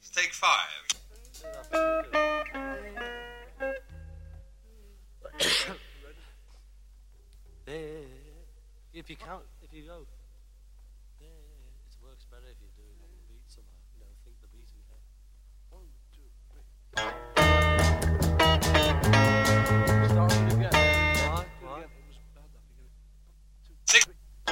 Take 5. There. If you count, if you go there, it works better if you do it on the beat somehow. You know, think the beat in your head. 1, 2, 3. Start it again. Right. It was bad that beginning. 6.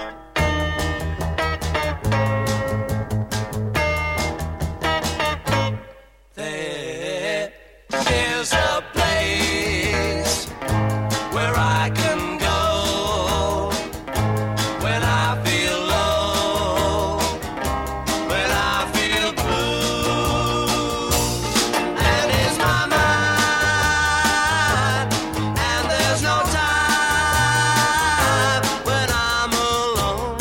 There is a place where I can go when I feel low, when I feel blue. And it's my mind, and there's no time when I'm alone.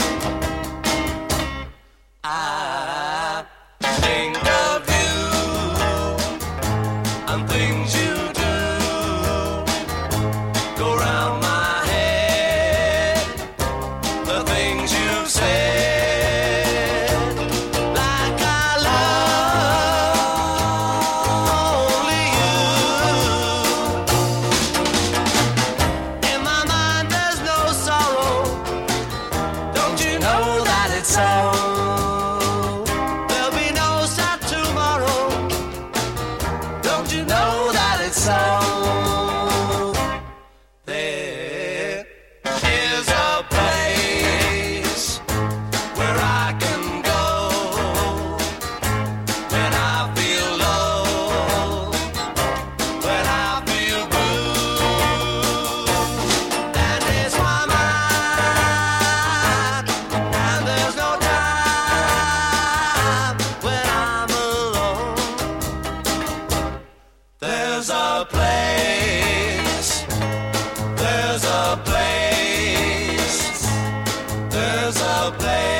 I think of you and things you do go round my head, the things you've said, like I love only you. In my mind there's no sorrow, don't you know that it's so? There'll be no sad tomorrow, don't you know that it's so? There is a place where I can go when I feel low, when I feel blue. And it's my mind, and there's no time when I'm alone. There's a place, there's a place, there's a place.